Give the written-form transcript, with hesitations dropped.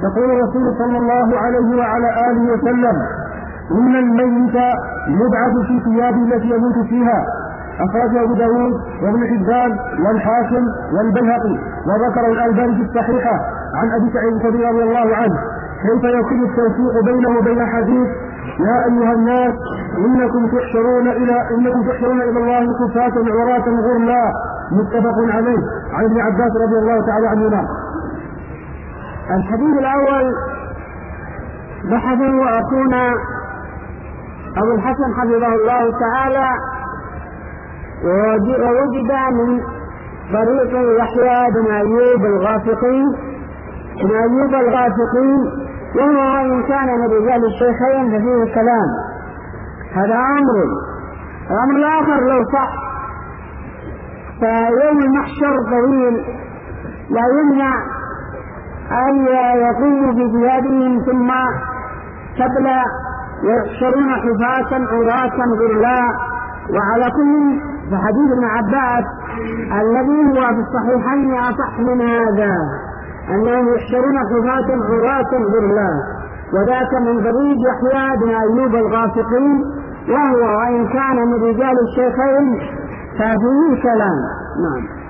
يقول الرسول صلى الله عليه وعلى آله وسلم: إن الميت يبعث في ثيابه التي يموت فيها. أخرجه أبو داود وابن حبان والحاكم والبيهقي، وذكر الألباني في الصحيحة عن أبي سعيد الخدري رضي الله عنه: كيف يكون التوفيق بينه وبين حديث يا أيها الناس إنكم تحشرون إلى الله كفاة عراة غرلا، متفق عليه، عن ابن عباس رضي الله تعالى عنهما. الحديث الأول بحثه أخونا أبو الحسن حفظه الله تعالى، ووجد من طريق يحيى بن أيوب الغافقي، وهو إن كان من رجال الشيخين ففيه كلام. هذا أمر الآخر لو صح فيوم المحشر طويل، لا يمنع أن يقوموا بجهادهم ثم تبلى يحشرون حفاة عراة غرلا. وعلى كل فحديث ابن عباس الذي هو في الصحيحين أصح من هذا، أنهم يحشرون حفاة عراة غرلا، وذاك من طريق يحيى بن أيوب الغافقي، وهو وإن كان من رجال الشيخين ففيه كلام. نعم.